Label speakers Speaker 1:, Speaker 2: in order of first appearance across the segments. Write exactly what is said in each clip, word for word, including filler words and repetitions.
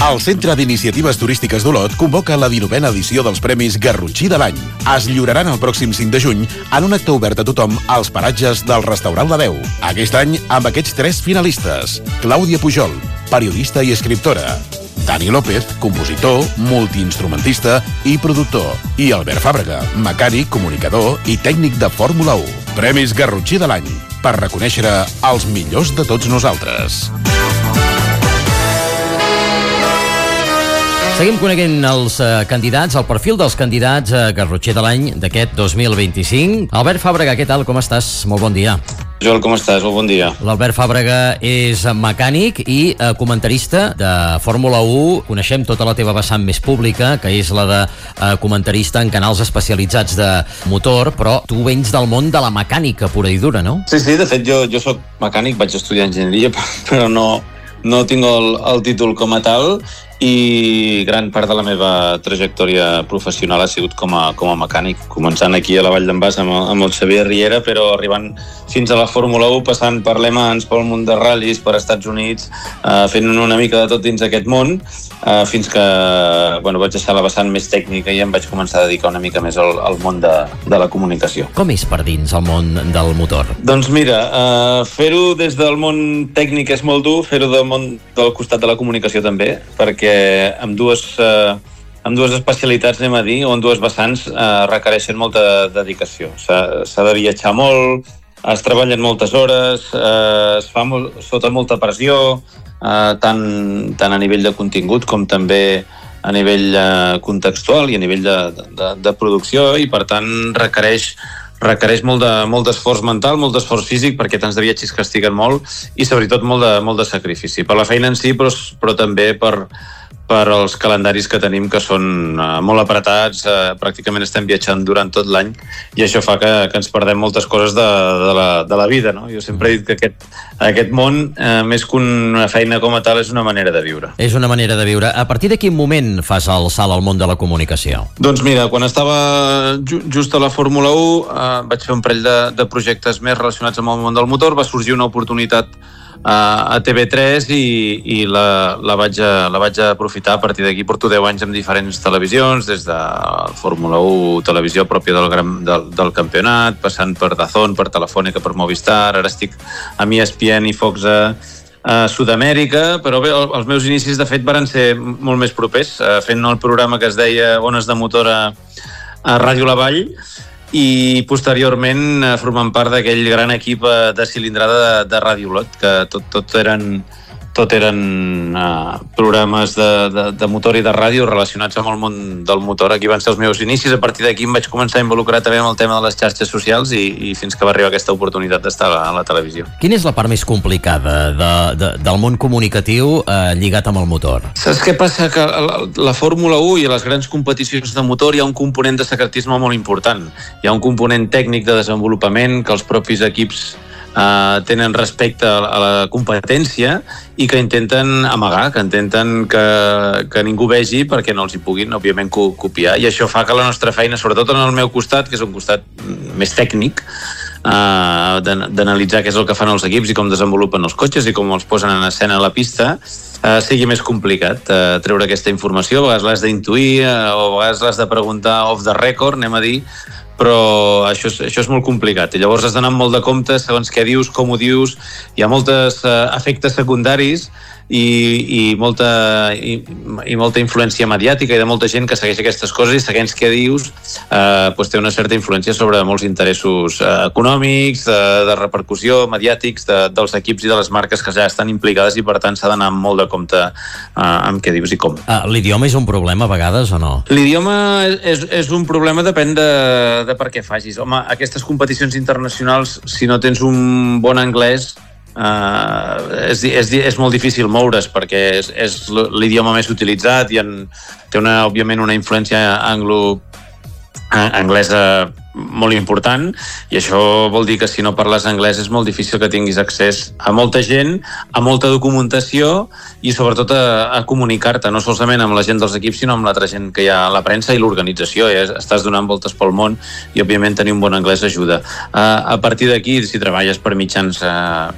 Speaker 1: El Centre d'Iniciatives Turístiques d'Olot convoca la dinovena edició dels Premis Garrotxí de l'any. Es lliuraran el pròxim cinc de juny en un acte obert a tothom als paratges del restaurant La Veu. Aquest any, amb aquests tres finalistes: Clàudia Pujol, periodista i escriptora; Dani López, compositor, multiinstrumentista i productor; i Albert Fàbrega, mecànic, comunicador i tècnic de Fórmula u. Premis Garrotxí de l'any, per reconèixer els millors de tots nosaltres.
Speaker 2: Seguim coneguent els uh, candidats, el perfil dels candidats a Garrotxí de l'any d'aquest dos mil vint-i-cinc. Albert Fàbrega, què tal? Com estàs? Molt bon dia.
Speaker 3: Joel, com estàs? Molt bon dia.
Speaker 2: L'Albert Fàbrega és mecànic i uh, comentarista de Fórmula u. Coneixem tota la teva vessant més pública, que és la de uh, comentarista en canals especialitzats de motor, però tu vens del món de la mecànica pura i dura, no?
Speaker 3: Sí, sí, de fet jo, jo soc mecànic, vaig estudiar enginyeria, però no, no tinc el, el títol com a tal, i gran part de la meva trajectòria professional ha sigut com a, com a mecànic, començant aquí a la Vall d'en Bas amb, amb el Xavier Riera, però arribant fins a la Fórmula u, passant per Le Mans, pel món de ral·lis, per Estats Units, eh, fent una mica de tot dins aquest món, eh, fins que bueno, vaig deixar la vessant més tècnica i em vaig començar a dedicar una mica més al, al món de, de la comunicació.
Speaker 2: Com és per dins el món del motor?
Speaker 3: Doncs mira, eh, fer-ho des del món tècnic és molt dur, fer-ho del món del costat de la comunicació també, perquè amb dues, eh, amb dues especialitats, anem a dir, o en dues vessants, eh, requereixen molta dedicació. S'ha de viatjar molt, es treballen moltes hores, eh, es fa molt, sota molta pressió, eh, tant, tant a nivell de contingut com també a nivell eh, contextual i a nivell de, de, de producció, i per tant requereix requereix molt de, molt d'esforç mental, molt d'esforç físic, perquè tants de viatges castiguen molt, i sobretot molt de, molt de sacrifici. Per la feina en si, però, però també per, per els calendaris que tenim, que són uh, molt apretats, uh, pràcticament estem viatjant durant tot l'any, i això fa que, que ens perdem moltes coses de, de, la, de la vida, no? Jo sempre he dit que aquest, aquest món, uh, més que una feina com a tal, és una manera de viure.
Speaker 2: És una manera de viure. A partir de quin moment fas el salt al món de la comunicació?
Speaker 3: Doncs mira, quan estava ju just a la Fórmula u, uh, vaig fer un parell de, de projectes més relacionats amb el món del motor, va sorgir una oportunitat a T V tres i, i la, la, vaig a, la vaig aprofitar. A partir d'aquí porto deu anys amb diferents televisions, des de Fórmula u, televisió pròpia del, gran, del, del campionat, passant per DAZN, per Telefònica, per Movistar. Ara estic amb E S P N i Fox a, a Sud-amèrica, però bé, els meus inicis de fet varen ser molt més propers, fent el programa que es deia Ones de Motor a, a Ràdio La Vall, i posteriorment formant part d'aquell gran equip de cilindrada de, de Ràdio Olot, que tot, tot eren, tot eren uh, programes de, de, de motor i de ràdio relacionats amb el món del motor. Aquí van ser els meus inicis. A partir d'aquí em vaig començar a involucrar també amb el tema de les xarxes socials i, i fins que va arribar aquesta oportunitat d'estar a, a la televisió.
Speaker 2: Quina és la part més complicada de, de, del món comunicatiu eh, lligat amb el motor?
Speaker 3: Saps què passa? Que la, la Fórmula u i a les grans competicions de motor hi ha un component de secretisme molt important. Hi ha un component tècnic de desenvolupament que els propis equips Uh, tenen respecte a la competència i que intenten amagar, que intenten que, que ningú vegi perquè no els hi puguin, òbviament, co copiar. I això fa que la nostra feina, sobretot en el meu costat, que és un costat més tècnic, uh, d'analitzar què és el que fan els equips i com desenvolupen els cotxes i com els posen en escena a la pista, uh, sigui més complicat uh, treure aquesta informació. A vegades l'has d'intuir, uh, o a vegades l'has de preguntar off the record, anem a dir, però això és, això és molt complicat i llavors has d'anar amb molt de compte segons què dius, com ho dius. Hi ha molts uh, efectes secundaris i, i, molta, i, i molta influència mediàtica i de molta gent que segueix aquestes coses i segons què dius eh, doncs té una certa influència sobre molts interessos eh, econòmics, de, de repercussió, mediàtics de, dels equips i de les marques que ja estan implicades i per tant s'ha d'anar amb molt de compte eh, amb què dius i com.
Speaker 2: Uh, L'idioma és un problema a vegades o no?
Speaker 3: L'idioma és, és un problema, depèn de, de per què facis. Home, aquestes competicions internacionals, si no tens un bon anglès, Uh, és, és, és molt difícil moure's perquè és, és l'idioma més utilitzat i en, té una, òbviament una influència anglo anglesa molt important i això vol dir que si no parles anglès és molt difícil que tinguis accés a molta gent, a molta documentació i sobretot a, a comunicar-te no solament amb la gent dels equips sinó amb l'altra gent que hi ha a la premsa i l'organització. Ja estàs donant voltes pel món i òbviament tenir un bon anglès ajuda. Uh, a partir d'aquí, si treballes per mitjans uh,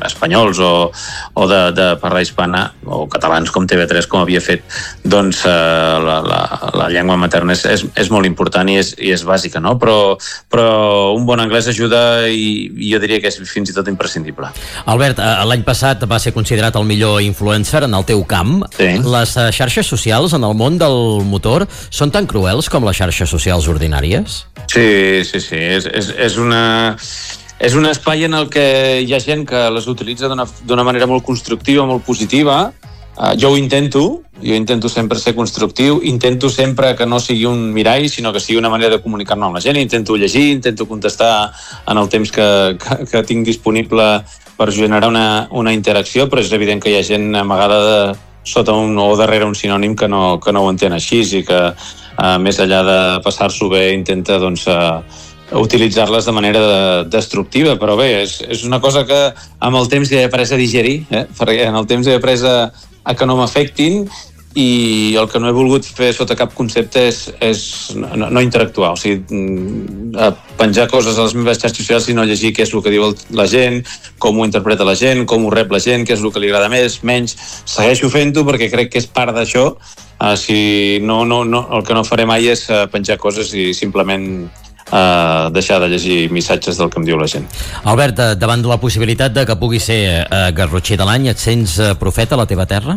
Speaker 3: espanyols o, o de, de parla hispana, o catalans com T V tres, com havia fet, doncs eh, la, la, la llengua materna és, és, és molt important i és, i és bàsica, no? Però, però un bon anglès ajuda i, i jo diria que és fins i tot imprescindible.
Speaker 2: Albert, l'any passat va ser considerat el millor influencer en el teu camp.
Speaker 3: Sí.
Speaker 2: Les xarxes socials en el món del motor són tan cruels com les xarxes socials ordinàries?
Speaker 3: Sí, sí, sí. És, és, és, una, és un espai en el que hi ha gent que les utilitza d'una manera molt constructiva, molt positiva. Uh, jo ho intento, jo intento sempre ser constructiu, intento sempre que no sigui un mirall, sinó que sigui una manera de comunicar-me amb la gent, intento llegir, intento contestar en el temps que, que, que tinc disponible per generar una, una interacció, però és evident que hi ha gent amagada de, sota un, o darrere un sinònim que no, que no ho entén així i que uh, més enllà de passar-s'ho bé intenta doncs, uh, utilitzar-les de manera de, destructiva, però bé, és, és una cosa que amb el temps he après a digerir, eh? Perquè en el temps he après a, a que no m'afectin i el que no he volgut fer sota cap concepte és, és no, no interactuar, o sigui, penjar coses a les meves xarxes socials i no llegir què és el que diu la gent, com ho interpreta la gent, com ho rep la gent, què és el que li agrada més, menys. Segueixo fent-ho perquè crec que és part d'això. Uh, si no, no, no, el que no faré mai és uh, penjar coses i simplement Uh, deixar de llegir missatges del que em diu la gent.
Speaker 2: Albert, davant de la possibilitat de que pugui ser uh, Garrotxí de l'any, et sents uh, profeta a la teva terra?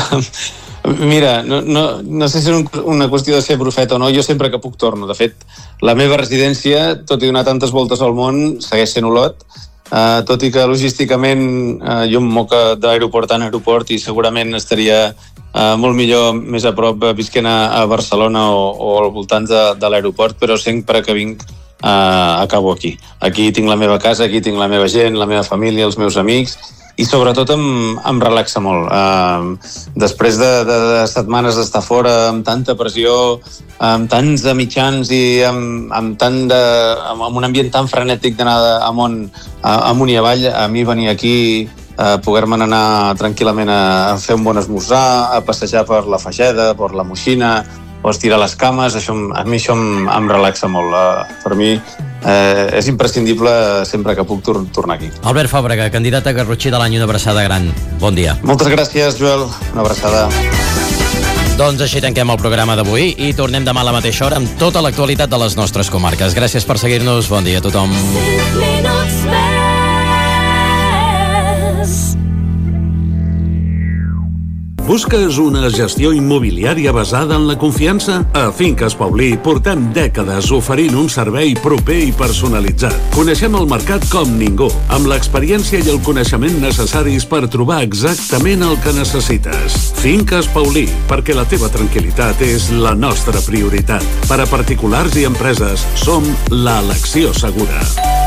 Speaker 3: Mira, no, no, no sé si és un, una qüestió de ser profeta o no, jo sempre que puc torno. De fet, la meva residència, tot i donar tantes voltes al món, segueix sent Olot, uh, tot i que logísticament uh, jo em moc d'aeroport en aeroport i segurament estaria Uh, molt millor més a prop visquent a, a Barcelona o, o al voltant de, de l'aeroport, però sempre que vinc uh, acabo aquí. Aquí tinc la meva casa, aquí tinc la meva gent, la meva família, els meus amics, i sobretot em, em relaxa molt. Uh, després de, de, de setmanes d'estar fora amb tanta pressió, amb tants de mitjans i amb, amb, tant de, amb un ambient tan frenètic d'anar amunt, amunt i avall, a mi venir aquí Uh, poder-me'n anar tranquil·lament a, a fer un bon esmorzar, a passejar per la Fageda, per la Moixina, o estirar les cames, això, a mi això em, em relaxa molt. Uh, per mi uh, és imprescindible sempre que puc tor tornar aquí.
Speaker 2: Albert Fàbrega, candidat a Garrotxí de l'any, una abraçada gran. Bon dia.
Speaker 3: Moltes gràcies, Joel. Una abraçada.
Speaker 2: Doncs així tanquem el programa d'avui i tornem demà a la mateixa hora amb tota l'actualitat de les nostres comarques. Gràcies per seguir-nos. Bon dia a tothom.
Speaker 4: Busques una gestió immobiliària basada en la confiança? A Finques Paulí portem dècades oferint un servei proper i personalitzat. Coneixem el mercat com ningú, amb l'experiència i el coneixement necessaris per trobar exactament el que necessites. Finques Paulí, perquè la teva tranquil·litat és la nostra prioritat. Per a particulars i empreses, som l'elecció segura.